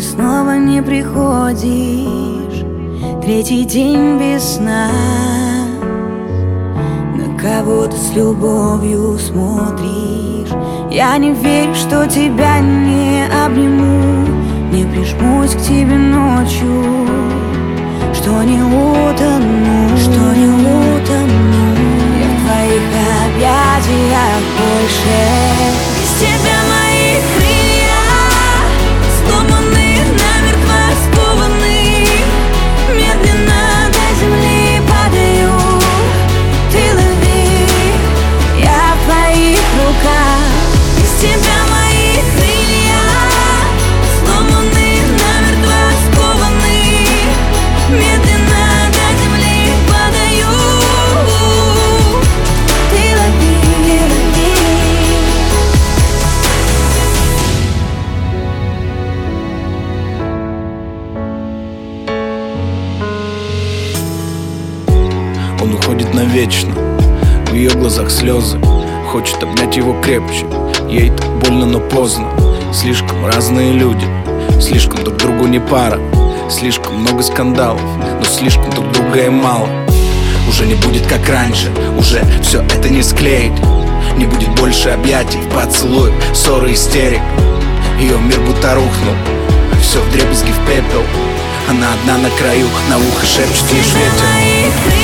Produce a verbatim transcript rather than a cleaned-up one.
ты снова не приходишь. Третий день без сна, на кого ты с любовью смотришь. Я не верю, что тебя не обниму, не прижмусь к тебе ночью, что не утону, что не утону я в твоих объятиях больше. Без тебя мои крылья сломаны, намертво скованы, медленно до земли падаю. Ты лови, я в твоих руках. Без тебя мои крылья сломаны, намертво скованы, медленно до земли падаю. Ты лови, лови. Он уходит навечно, в ее глазах слезы. Хочет обнять его крепче, ей так больно, но поздно. Слишком разные люди, слишком друг другу не пара. Слишком много скандалов, но слишком друг друга и мало. Уже не будет как раньше, уже все это не склеить. Не будет больше объятий, поцелуев, ссоры, истерик. Ее мир будто рухнул, все вдребезги в пепел. Она одна на краю, на ухо шепчет лишь ветер.